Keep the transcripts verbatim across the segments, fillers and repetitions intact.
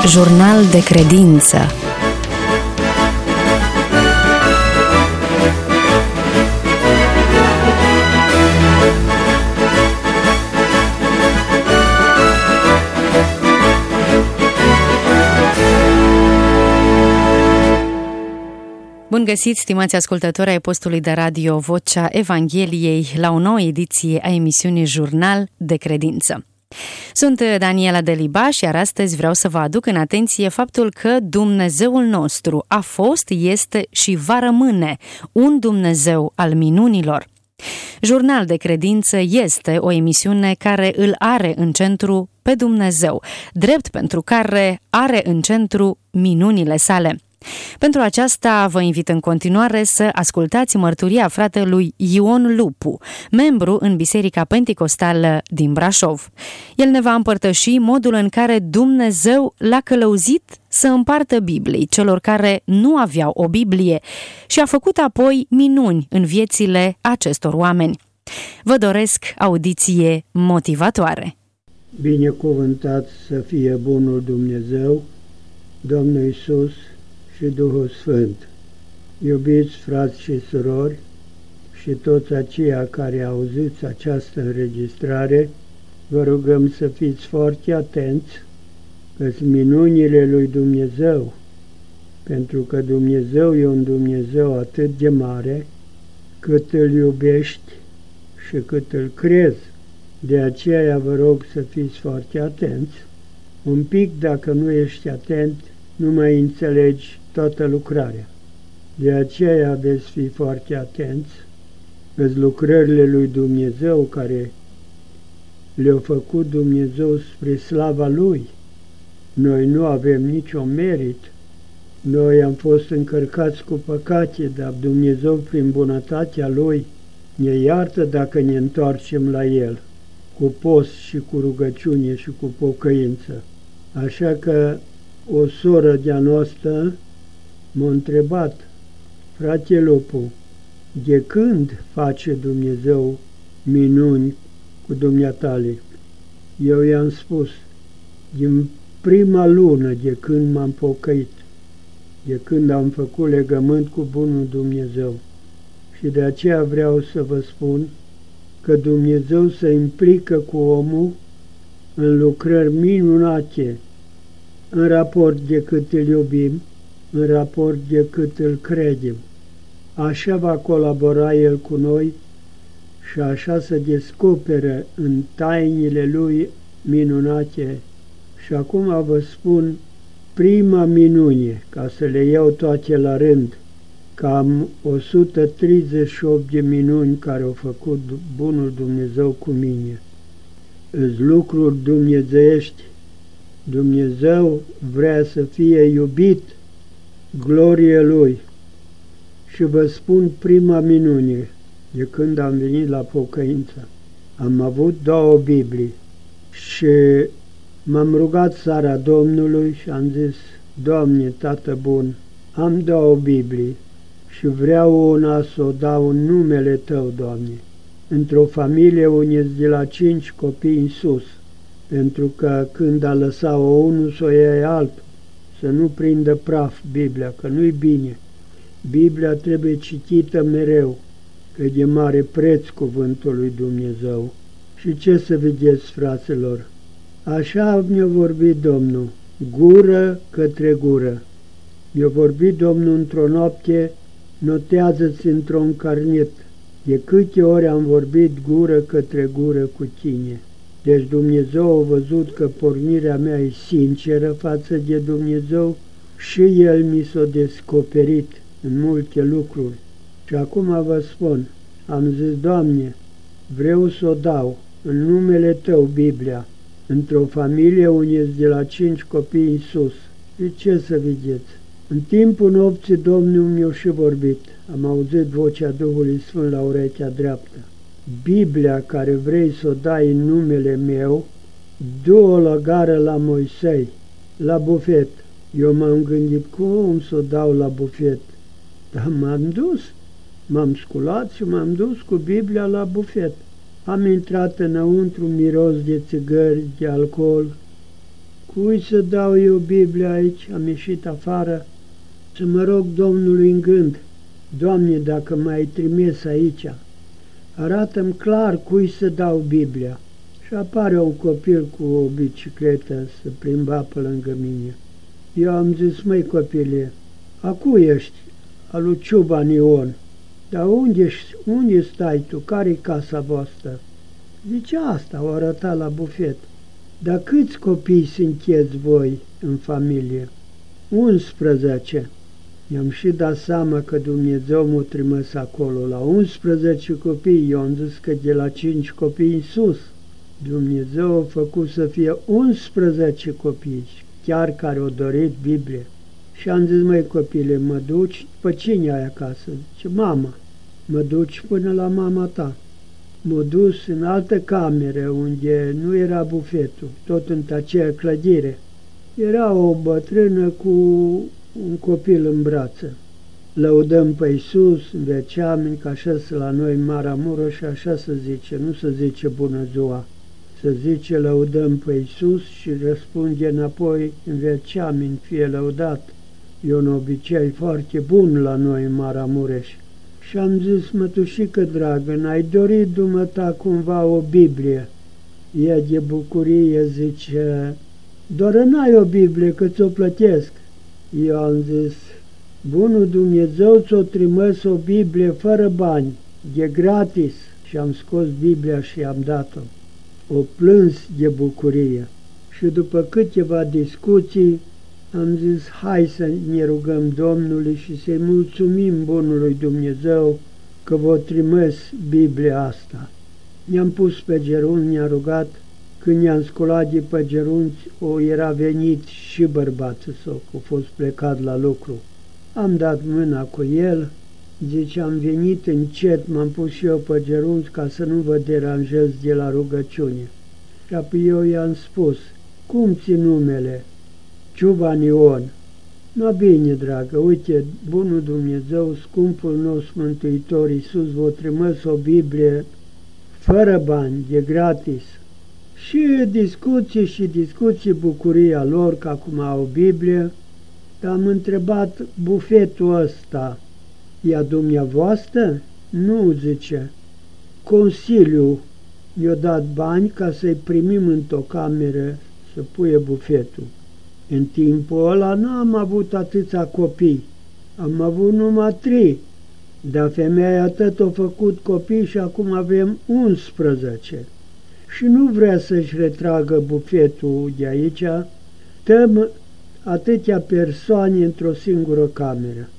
Jurnal de credință. Bun găsit, stimați ascultători ai postului de radio Vocea Evangheliei, la o nouă ediție a emisiunii Jurnal de credință. Sunt Daniela Delibaș, iar astăzi vreau să vă aduc în atenție faptul că Dumnezeul nostru a fost, este și va rămâne un Dumnezeu al minunilor. Jurnal de credință este o emisiune care îl are în centru pe Dumnezeu, drept pentru care are în centru minunile sale. Pentru aceasta vă invit în continuare să ascultați mărturia fratelui Ion Lupu, membru în Biserica Penticostală din Brașov. El ne va împărtăși modul în care Dumnezeu l-a călăuzit să împartă Biblii celor care nu aveau o Biblie și a făcut apoi minuni în viețile acestor oameni. Vă doresc audiție motivatoare. Binecuvântat să fie bunul Dumnezeu, Domnul Iisus și Duhul Sfânt. Iubiți frați și surori și toți aceia care auziți această înregistrare, vă rugăm să fiți foarte atenți că minunile lui Dumnezeu, pentru că Dumnezeu e un Dumnezeu atât de mare, cât îl iubești și cât îl crezi. De aceea vă rog să fiți foarte atenți. Un pic, dacă nu ești atent, nu mai înțelegi toată lucrarea. De aceea veți fi foarte atenți că lucrările lui Dumnezeu care le-a făcut Dumnezeu spre slava Lui. Noi nu avem nicio merit. Noi am fost încărcați cu păcate, dar Dumnezeu prin bunătatea Lui ne iartă dacă ne întoarcem la El, cu post și cu rugăciune și cu pocăință. Așa că o soră de-a noastră m-a întrebat: frate Lupu, de când face Dumnezeu minuni cu dumneatale? Eu i-am spus: din prima lună de când m-am pocăit, de când am făcut legământ cu bunul Dumnezeu. Și de aceea vreau să vă spun că Dumnezeu se implică cu omul în lucrări minunate, în raport de cât îl iubim, în raport de cât îl credem. Așa va colabora El cu noi și așa se descoperă în tainile Lui minunate. Și acum vă spun prima minune, ca să le iau toate la rând, cam o sută treizeci și opt de minuni care au făcut bunul Dumnezeu cu mine. Îs lucruri dumnezeiești. Dumnezeu vrea să fie iubit, glorie Lui. Și vă spun prima minune, de când am venit la pocăință. Am avut două Biblii și m-am rugat seara Domnului și am zis: Doamne, Tată bun, am două Biblii și vreau una să o dau în numele Tău, Doamne, într-o familie unde de la cinci copii în sus, pentru că când a lăsat-o unul să o iei altul, să nu prindă praf Biblia, că nu-i bine. Biblia trebuie citită mereu, că e de mare preț cuvântul lui Dumnezeu. Și ce să vedeți, fraților? Așa mi-a vorbit Domnul, gură către gură. Mi-a vorbit Domnul într-o noapte: notează-ți într-un carnet de câte ori am vorbit gură către gură cu tine. Deci Dumnezeu a văzut că pornirea mea e sinceră față de Dumnezeu și El mi s-a descoperit în multe lucruri. Și acum vă spun, am zis: Doamne, vreau să o dau în numele Tău Biblia, într-o familie unde de la cinci copii în sus. Și ce să vedeți? În timpul nopții Domnul mi-a și vorbit. Am auzit vocea Duhului Sfânt la urechea dreaptă: Biblia care vrei să o dai în numele meu, du-o la gară la Moisei, la bufet. Eu m-am gândit: cum să o dau la bufet? Dar m-am dus, m-am sculat și m-am dus cu Biblia la bufet. Am intrat înăuntru, miros de țigări, de alcool, cui să dau eu Biblia aici? Am ieșit afară să mă rog Domnului în gând, Doamne, dacă m-ai trimis aici, arată-mi clar cui să dau Biblia. Și apare un copil cu o bicicletă să plimba pe lângă mine. Eu am zis, măi copile, a cui ești? A lui Ciuban Ion. Dar unde, unde stai tu? Care-i casa voastră? Zice, asta, o arăta la bufet. Dar câți copii sunteți voi în familie? unsprezece. I-am și dat seama că Dumnezeu m-a trimis acolo la unsprezece copii. Eu am zis că de la cinci copii în sus. Dumnezeu a făcut să fie unsprezece copii, chiar care au dorit Biblie. Și am zis, măi copile, mă duci? Pe cine ai acasă? Zice, mama. Mă duci până la mama ta. M-a dus în altă cameră unde nu era bufetul, tot în aceea clădire. Era o bătrână cu un copil în brață. Lăudăm pe Iisus, înveceam, că așa se la noi în Maramureș și așa se zice, nu se zice bună ziua. Se zice lăudăm pe Iisus și răspunde înapoi înveceam, fie lăudat. E un obicei foarte bun la noi în Maramureș. Și am zis, mătușică dragă, n-ai dorit dumneata cumva o Biblie? Ea de bucurie zice, doar n-ai o Biblie că ți-o plătesc. Eu am zis, bunul Dumnezeu ți-o trimis o Biblie fără bani, de gratis. Și am scos Biblia și am dat-o. O plâns de bucurie. Și după câteva discuții am zis, hai să ne rugăm Domnului și să-i mulțumim bunului Dumnezeu că v-a trimis Biblia asta. Ne-am pus pe gerunți, ne-a rugat, când ne-am sculat de pe gerunți, o era venit și bărbatul său, că a fost plecat la lucru. Am dat mâna cu el, zice, am venit încet, m-am pus și eu pe gerunți ca să nu vă deranjez de la rugăciune. Și apoi eu i-am spus, cum ți numele? Ciuban Ion. No bine, dragă, uite, bunul Dumnezeu, scumpul nostru Mântuitor Iisus v-a trimis o Biblie fără bani, de gratis. Și discuții și discuții, bucuria lor că acum au Biblie. Dar am întrebat, bufetul ăsta e a dumneavoastră? Nu, zice. Consiliul i-a dat bani ca să-i primim într-o cameră să puie bufetul. În timpul ăla n-am avut atâția copii, am avut numai trei, dar femeia atât a făcut copii și acum avem unsprezece. Și nu vrea să-și retragă bufetul de aici, stăm atâtea persoane într-o singură cameră.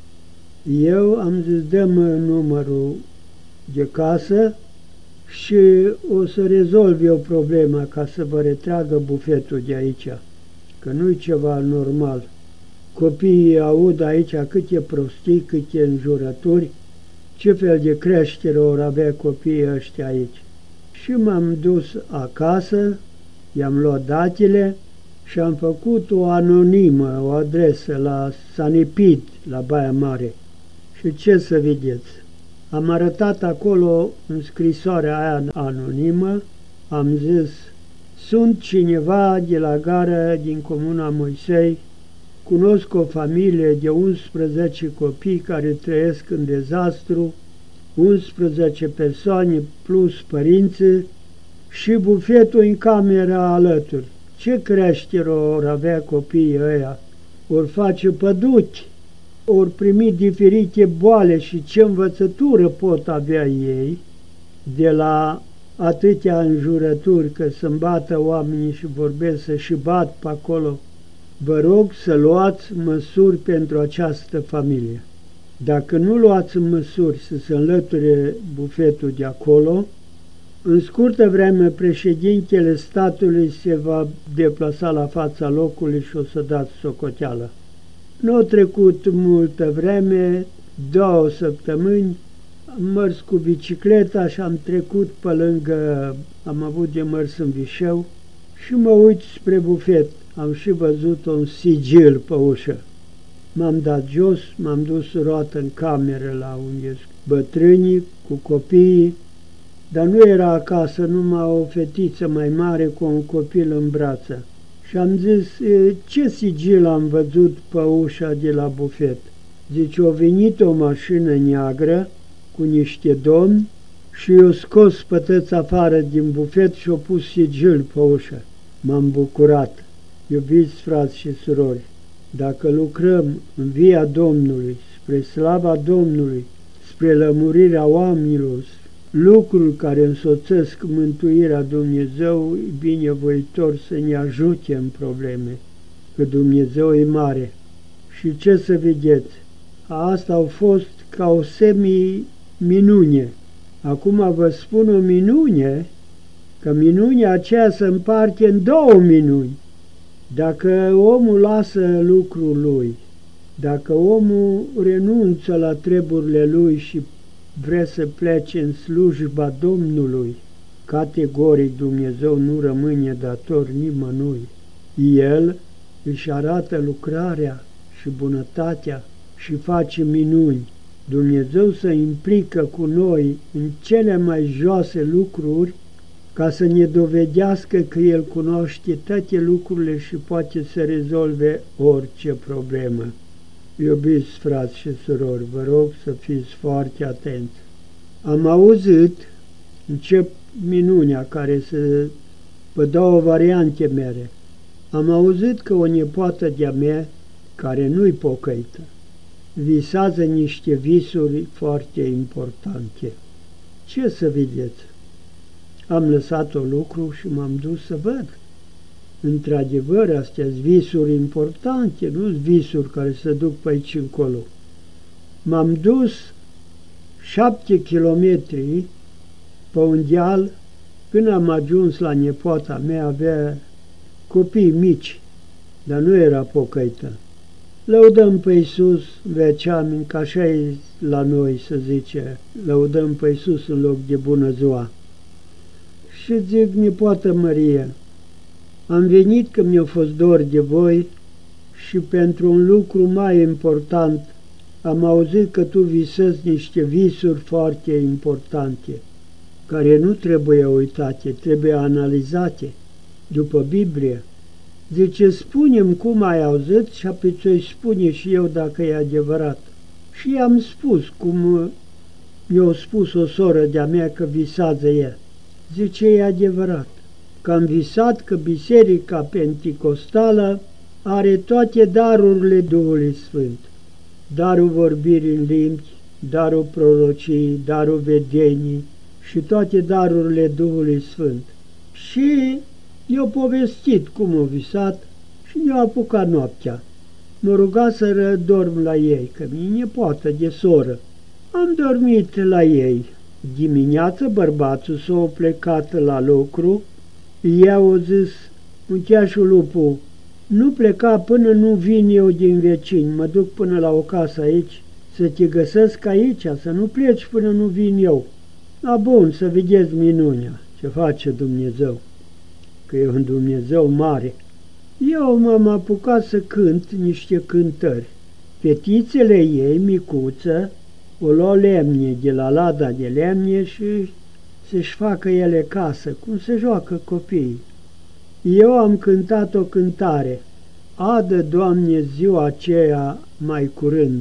Eu am zis, dăm numărul de casă și o să rezolv eu problema ca să vă retragă bufetul de aici, că nu-i ceva normal. Copiii aud aici câte prostii, câte înjurături, ce fel de creștere or avea copiii ăștia aici. Și m-am dus acasă, i-am luat datele și am făcut o anonimă, o adresă la Sanipid, la Baia Mare. Și ce să vedeți? Am arătat acolo în scrisoarea aia anonimă, am zis, sunt cineva de la gară din comuna Moisei, cunosc o familie de unsprezece copii care trăiesc în dezastru, unsprezece persoane plus părinții și bufetul în camera alături. Ce creștere or avea copiii ăia? Or face păduchi, or primi diferite boale și ce învățătură pot avea ei de la atâtea înjurături că să-mi bată oamenii și vorbesc să și bat pe acolo. Vă rog să luați măsuri pentru această familie. Dacă nu luați măsuri să se înlăture bufetul de acolo, în scurtă vreme președintele statului se va deplasa la fața locului și o să dați socoteală. Nu a trecut multă vreme, două săptămâni, am mers cu bicicleta și am trecut pe lângă, am avut de mers în Vișeu și mă uit spre bufet. Am și văzut un sigil pe ușă. M-am dat jos, m-am dus roată în cameră la unde bătrânii cu copiii, dar nu era acasă, numai o fetiță mai mare cu un copil în brață. Și am zis, ce sigil am văzut pe ușa de la bufet? Zice, a venit o mașină neagră cu niște domni și i-a scos pe toți afară din bufet și a pus sigil pe ușă. M-am bucurat. Iubiți frați și surori, dacă lucrăm în via Domnului, spre slava Domnului, spre lămurirea oamenilor, lucruri care însoțesc mântuirea Dumnezeu, e binevoitor să ne ajute în probleme, că Dumnezeu e mare. Și ce să vedeți? Asta au fost ca o semi-minune. Acum vă spun o minune, că minunea aceea se împarte în două minuni. Dacă omul lasă lucrul lui, dacă omul renunță la treburile lui și vrea să plece în slujba Domnului, categoric Dumnezeu nu rămâne dator nimănui. El își arată lucrarea și bunătatea și face minuni. Dumnezeu se implică cu noi în cele mai joase lucruri ca să ne dovedească că El cunoaște toate lucrurile și poate să rezolve orice problemă. Iubiți frați și surori, vă rog să fiți foarte atenți. Am auzit, încep minunea care se vă două variante mere. Am auzit că o nepoată de-a mea, care nu-i pocăită, visează niște visuri foarte importante. Ce să vedeți? Am lăsat-o lucru și m-am dus să văd. Într-adevăr, astea-s visuri importante, nu visuri care se duc pe aici încolo. M-am dus șapte kilometri pe un deal, până am ajuns la nepoata mea, avea copii mici, dar nu era pocăită. Lăudăm pe Iisus, veceam, că așa e la noi, să zice, lăudăm pe Iisus în loc de bună ziua. Și zic, nepoată Maria, am venit că mi-a fost dor de voi și pentru un lucru mai important am auzit că tu visezi niște visuri foarte importante, care nu trebuie uitate, trebuie analizate după Biblie. Zice, spune-mi cum ai auzit și apoi ți-o spune și eu dacă e adevărat. Și i-am spus cum mi-a spus o soră de-a mea că visează ea. Zice, e adevărat, că am visat că Biserica Penticostală are toate darurile Duhului Sfânt. Darul vorbirii în limbi, darul prorocii, darul vedenii și toate darurile Duhului Sfânt. Și i-a povestit cum a visat și mi-a apucat noaptea. M-a rugat să dorm la ei, că mi-e nepoată de soră. Am dormit la ei. Dimineața bărbatul s-a plecat la lucru, ea a zis, uncheașul lupu, nu pleca până nu vin eu din vecini, mă duc până la o casă aici, să te găsesc aici, să nu pleci până nu vin eu. A, bun, să vedeți minunea, ce face Dumnezeu, că e un Dumnezeu mare. Eu m-am apucat să cânt niște cântări. Fetițele ei, micuță, o lua lemne de la lada de lemne și să-și facă ele casă, cum se joacă copiii. Eu am cântat o cântare, Adă, Doamne, ziua aceea mai curând,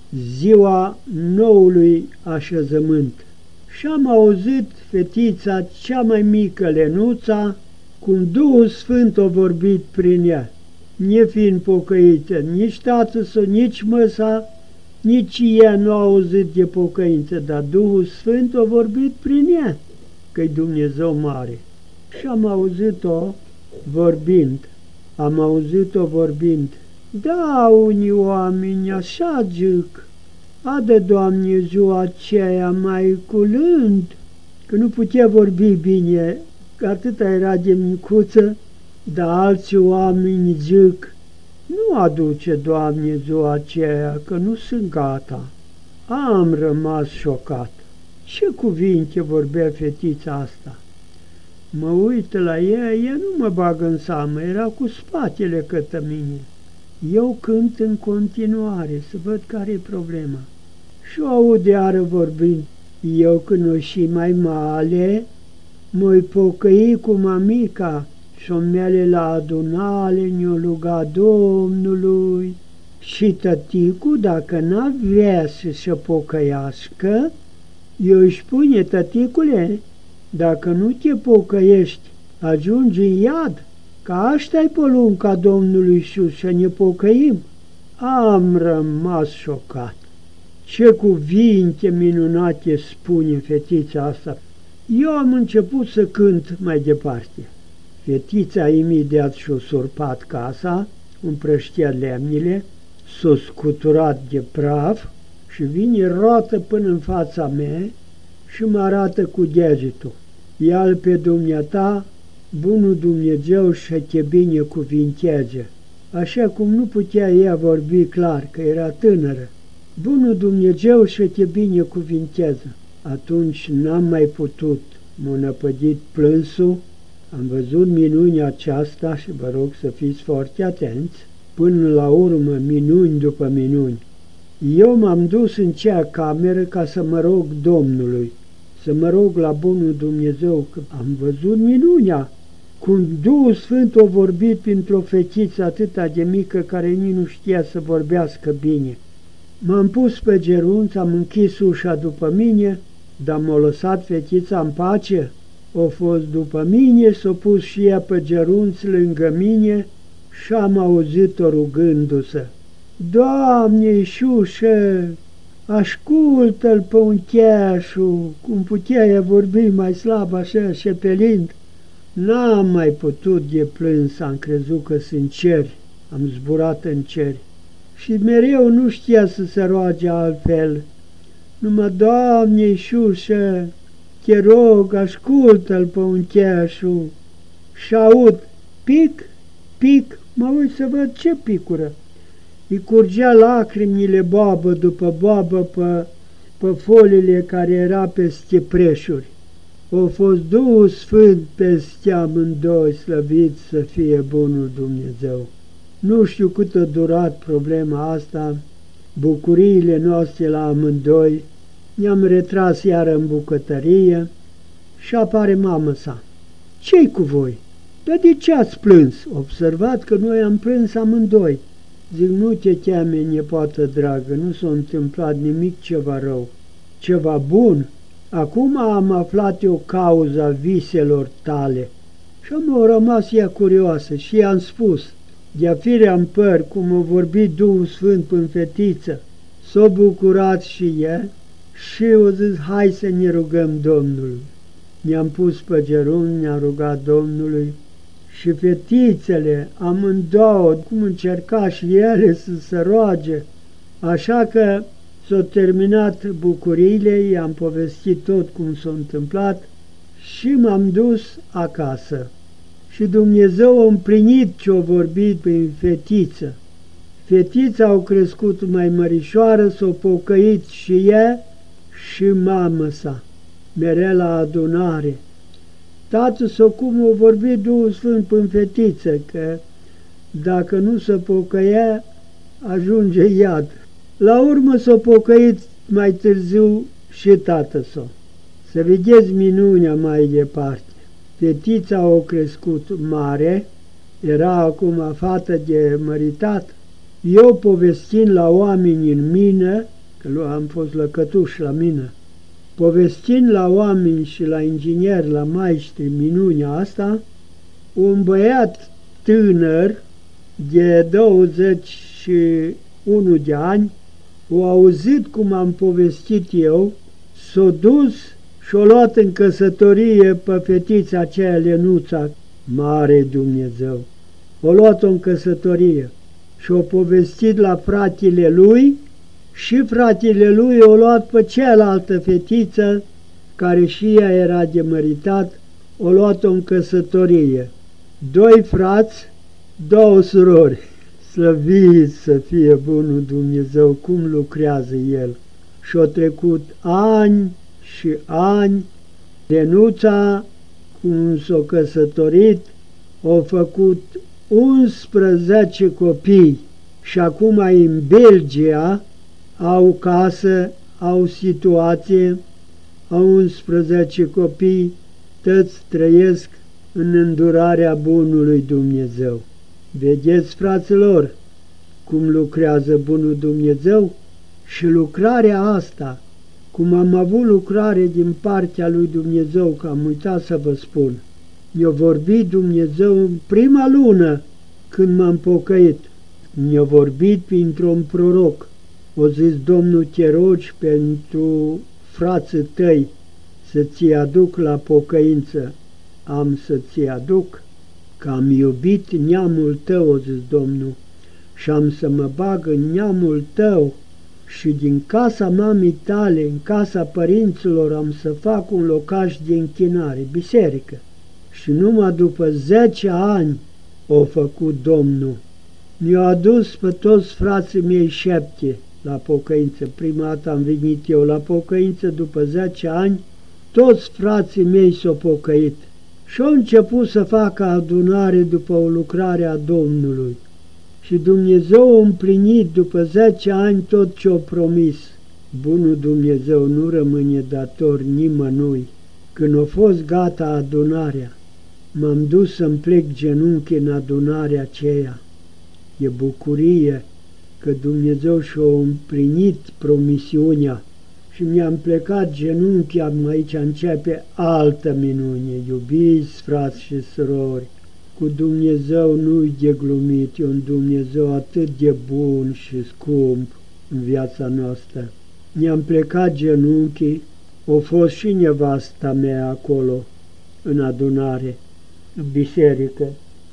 ziua noului așezământ. Și am auzit fetița cea mai mică, Lenuța, cum Duhul Sfânt a vorbit prin ea, nefiind pocăită, nici tatăl său, nici măsa, nici ea nu a auzit de pocăință, dar Duhul Sfânt a vorbit prin ea, că-i Dumnezeu mare. Și am auzit-o vorbind, am auzit-o vorbind, da, unii oameni așa zic, adă, Doamne, ziua aceea mai curând, că nu putea vorbi bine, că atâta era de micuță, dar alții oameni zic, nu aduce, Doamne, ziua aceea, că nu sunt gata. Am rămas șocat. Ce cuvinte vorbea fetița asta? Mă uit la ea, ea nu mă bagă în seamă, era cu spatele către mine. Eu cânt în continuare, să văd care-i problema. Și o aud iară vorbind, eu când o și mai male, mă-i pocăi cu mamica somnele la adunare ne-o ruga Domnului și tăticul, dacă n-ar vrea să se pocăiască, eu își spune, tăticule, dacă nu te pocăiești, ajungi în iad, că asta-i porunca Domnului Iisus, să ne pocăim. Am rămas șocat. Ce cuvinte minunate spune fetița asta. Eu am început să cânt mai departe. Fetița imediat și-a surpat casa, împrăștea lemnile, s-a scuturat de praf și vine roată până în fața mea și mă arată cu degetul. Ia-l pe dumneata, bunul Dumnezeu și te binecuvinteze. Așa cum nu putea ea vorbi clar, că era tânără. Bunul Dumnezeu și te binecuvinteze. Atunci n-am mai putut, m-a năpădit plânsul, am văzut minunea aceasta și vă rog să fiți foarte atenți, până la urmă minuni după minuni. Eu m-am dus în cea cameră ca să mă rog Domnului, să mă rog la bunul Dumnezeu, că am văzut minunea, cum Duhul Sfânt a vorbit printr-o fetiță atâta de mică care nici nu știa să vorbească bine. M-am pus pe gerunț, am închis ușa după mine, dar m-a lăsat fetița în pace. O fost după mine, s-a pus și ea pe gerunț lângă mine și am auzit-o rugându-se. Doamne Iisuse, ascultă-l pe uncheașul, cum putea ea vorbi mai slab așa, șepelind. N-am mai putut de plâns, am crezut că sunt ceri, am zburat în ceri. Și mereu nu știa să se roage altfel. Numai, Doamne Iisuse, te rog, ascultă-l pe uncheașul. Și aud, pic, pic, mă uit să văd ce picură. Îi curgea lacrimile boabă după boabă pe, pe foliile care era peste preșuri. O fost Duhul Sfânt peste amândoi, slăvit să fie bunul Dumnezeu. Nu știu cât a durat problema asta, bucuriile noastre la amândoi, ne-am retras iar în bucătărie și apare mamă sa. Ce-i cu voi? Dar de ce ați plâns? Observat că noi am plâns amândoi. Zic, nu te teme, nepoată dragă, nu s-a întâmplat nimic ceva rău, ceva bun. Acum am aflat eu cauza viselor tale. Și am rămas ea curioasă și i-am spus, de-a firea în păr, cum a vorbit Duhul Sfânt în fetiță, s-a bucurat și ea și o zis, hai să ne rugăm Domnului. Ne-am pus pe gerunchi, ne-am rugat Domnului și fetițele, amândouă, cum încerca și ele să se roage, așa că s-au terminat bucuriile, i-am povestit tot cum s-a întâmplat și m-am dus acasă. Și Dumnezeu a împlinit ce-a vorbit prin fetiță. Fetița a crescut mai mărișoară, s-a pocăit și ea și mamă sa, mereu la adunare. Tatăl său cum a vorbit Duhul Sfânt prin fetiță, că dacă nu se pocăia, ajunge iad. La urmă s-a pocăit mai târziu și tatăl său. Să vedeți minunea mai departe. Fetița a crescut mare, era acum fată de măritat. Eu povestind la oameni în mină, că am fost lăcătuș la mină, povestind la oameni și la ingineri, la maestri minunea asta, un băiat tânăr de douăzeci și unu de ani a auzit cum am povestit eu, s-a dus și-a luat în căsătorie pe fetița aceea Lenuța, mare Dumnezeu. A luat-o în căsătorie și-a povestit la fratele lui și fratele lui a luat pe cealaltă fetiță, care și ea era de măritat, a luat-o în căsătorie. Doi frați, două surori. Slăvit să fie bunul Dumnezeu, cum lucrează El. Și-au trecut ani și ani. Lenuța, cum s-a căsătorit, au făcut unsprezece copii și acum în Belgia au casă, au situație, au unsprezece copii, toți trăiesc în îndurarea bunului Dumnezeu. Vedeți, fraților, cum lucrează bunul Dumnezeu? Și lucrarea asta, cum am avut lucrare din partea lui Dumnezeu, că am uitat să vă spun, mi-a vorbit Dumnezeu în prima lună când m-am pocăit. Mi-a vorbit printr-un proroc. O zis, Domnul, te rogi pentru frații tăi să ți aduc la pocăință. Am să ți aduc, că am iubit neamul tău, o zis Domnul, și am să mă bag în neamul tău și din casa mamei tale, în casa părinților, am să fac un locaș de închinare, biserică. Și numai după zece ani o făcut Domnul. Mi-a adus pe toți frații mei șapte la pocăință. Prima dată am venit eu la pocăință, după zece ani, toți frații mei s-au pocăit. Și au început să facă adunare după o lucrare a Domnului. Și Dumnezeu a împlinit după zece ani tot ce a promis. Bunul Dumnezeu nu rămâne dator nimănui. Când a fost gata adunarea, m-am dus să-mi plec genunchi în adunarea aceea. E bucurie că Dumnezeu și-a împlinit promisiunea și mi-am plecat genunchi, aici începe altă minune. Iubiți, frați și surori, cu Dumnezeu nu-i de glumit, e un Dumnezeu atât de bun și scump în viața noastră. Mi-am plecat genunchii, a fost și nevasta mea acolo, în adunare, în biserică.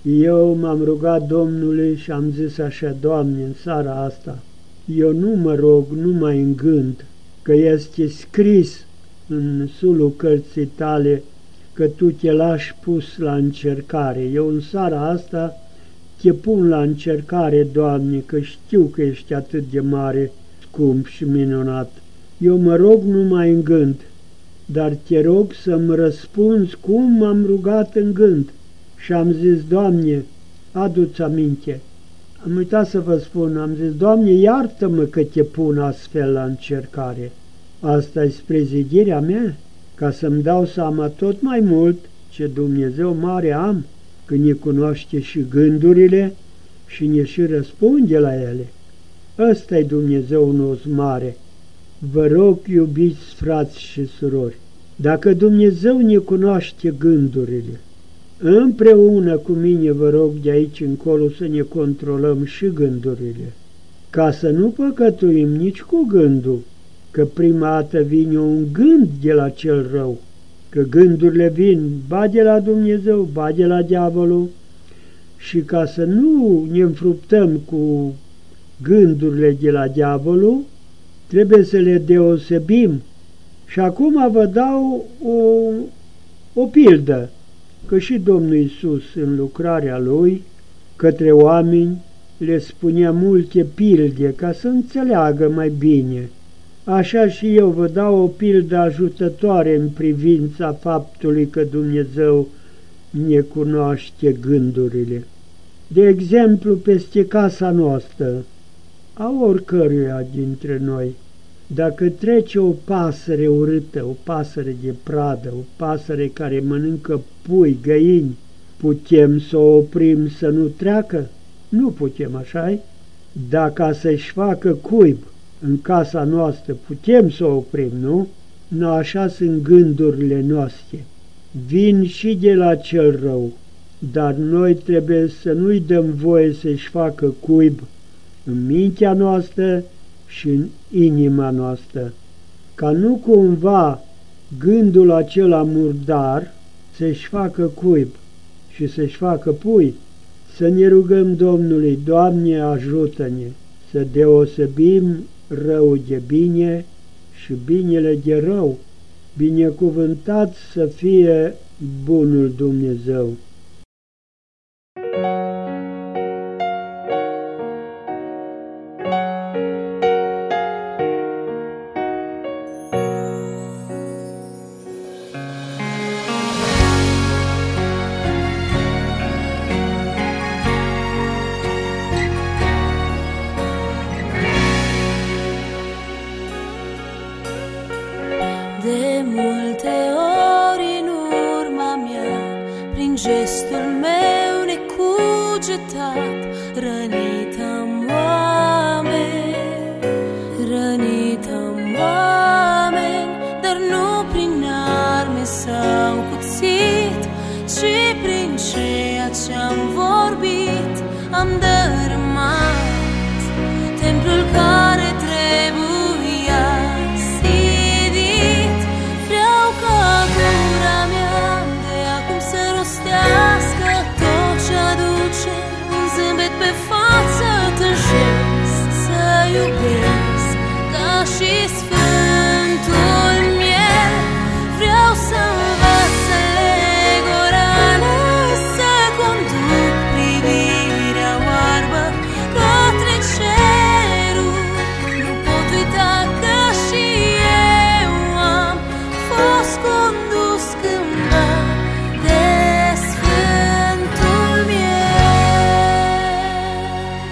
Eu m-am rugat Domnului și am zis așa, Doamne, în seara asta, eu nu mă rog numai în gând, că este scris în sulul cărții tale că tu te lași pus la încercare. Eu în seara asta te pun la încercare, Doamne, că știu că ești atât de mare, scump și minunat. Eu mă rog numai în gând, dar te rog să-mi răspunzi cum m-am rugat în gând. Și am zis, Doamne, adu-ți aminte. Am uitat să vă spun, am zis, Doamne, iartă-mă că te pun astfel la încercare. Asta-i spre zidirea mea, ca să-mi dau seama tot mai mult ce Dumnezeu mare am, când ne cunoaște și gândurile și ne și răspunde la ele. Ăsta-i Dumnezeu nostru mare. Vă rog, iubiți frați și surori, dacă Dumnezeu ne cunoaște gândurile, împreună cu mine vă rog de aici încolo să ne controlăm și gândurile, ca să nu păcătuim nici cu gândul, că prima dată vine un gând de la cel rău, că gândurile vin ba de la Dumnezeu, ba de la diavolul, și ca să nu ne înfruptăm cu gândurile de la diavolul, trebuie să le deosebim. Și acum vă dau o, o pildă, că și Domnul Iisus în lucrarea Lui către oameni le spunea multe pilde ca să înțeleagă mai bine. Așa și eu vă dau o pildă ajutătoare în privința faptului că Dumnezeu ne cunoaște gândurile. De exemplu, peste casa noastră, a oricăruia dintre noi, dacă trece o pasăre urâtă, o pasăre de pradă, o pasăre care mănâncă pui, găini, putem să o oprim să nu treacă? Nu putem, așa-i? Dacă să-și facă cuib în casa noastră, putem să o oprim, nu? Nu, așa sunt gândurile noastre. Vin și de la cel rău, dar noi trebuie să nu-i dăm voie să-și facă cuib în mintea noastră și în inima noastră, ca nu cumva gândul acela murdar să-și facă cuib și să-și facă pui. Să ne rugăm Domnului, Doamne, ajută-ne să deosebim rău de bine și binele de rău. Binecuvântat să fie bunul Dumnezeu. De multe ori în urma mea, prin cetat, rănită-mi oameni, rănită-mi oameni, dar nu prin arme sau cuțit, ci prin ceea ce-am vorbit. Am dărâmat templul care trebuia zidit. Vreau ca gura mea de acum să rostească tot ce aduce un zâmbet pe față, tânjesc să iubesc ca și Sfântul miel. Vreau să învăț să leg o rană, să conduc privirea oarbă către cerul. Nu pot uita că și eu am fost condus cândva de Sfântul miel.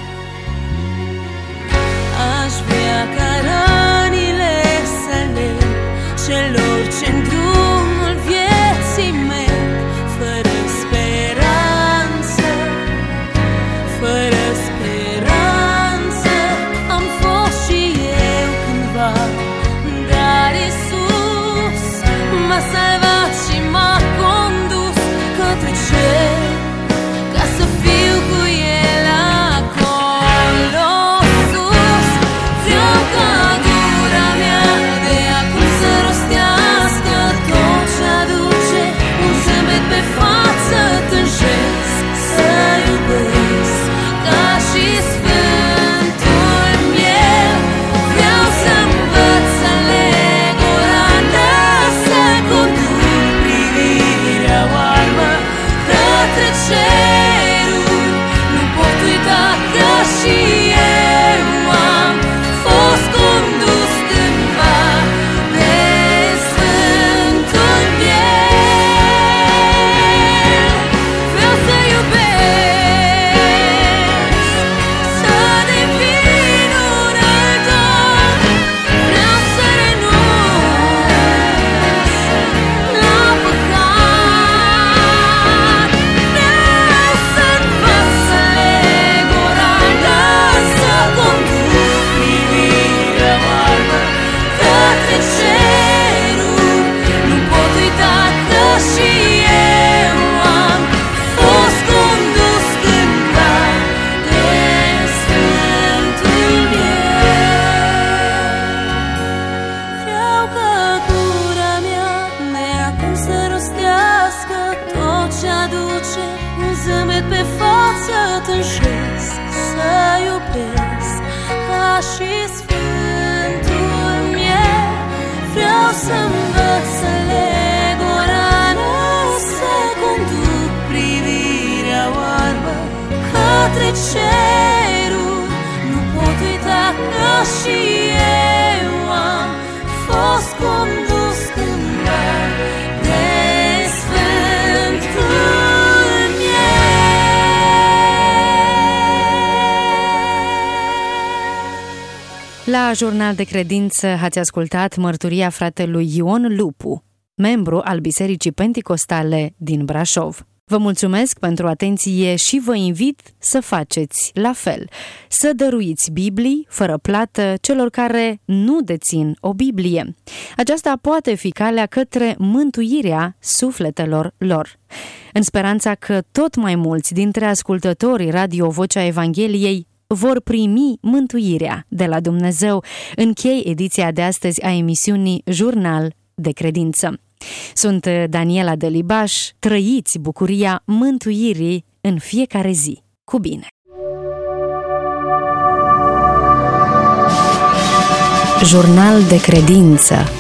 Aș vrea ca rănile să le celor ce-n drumul vieții mele, fără speranță, fără speranță, am fost și eu cândva, dar Iisus m-a salvat și m-a condus către cer, ca să fiu cu El acolo sus. Vreau ca gura mea de acum să rostească tot ce aduce un zâmbet pe față, tânjesc să iubesc ca și Sfântul miel. Vreau să învăț să leg o rană, să conduc privirea oarbă către cerul. Nu pot uita că și eu am fost condus cândva de Sfântul miel. Vreau să iubesc, să devin un altor. Vreau să renunț la păcat. Vreau să învăț să leg o rană, să conduc privirea oarbă către cerul. Nu pot uita că și eu am fost condus cândva de Sfântul miel. Vreau ca gura mea de acum să rostească tot ce aduce un zâmbet pe față, tânjesc să iubesc ca și Sfântul miel. Vreau să învăț să leg o rană, să conduc privirea oarbă către cerul. Nu pot uita că și eu am fost condus cândva de Sfântul miel. La Jurnal de Credință ați ascultat mărturia fratelui Ion Lupu, membru al Bisericii Penticostale din Brașov. Vă mulțumesc pentru atenție și vă invit să faceți la fel, să dăruiți Biblii fără plată celor care nu dețin o Biblie. Aceasta poate fi calea către mântuirea sufletelor lor. În speranța că tot mai mulți dintre ascultătorii Radio Vocea Evangheliei vor primi mântuirea de la Dumnezeu, închei ediția de astăzi a emisiunii Jurnal de Credință. Sunt Daniela Delibaș, trăiți bucuria mântuirii în fiecare zi. Cu bine! Jurnal de Credință.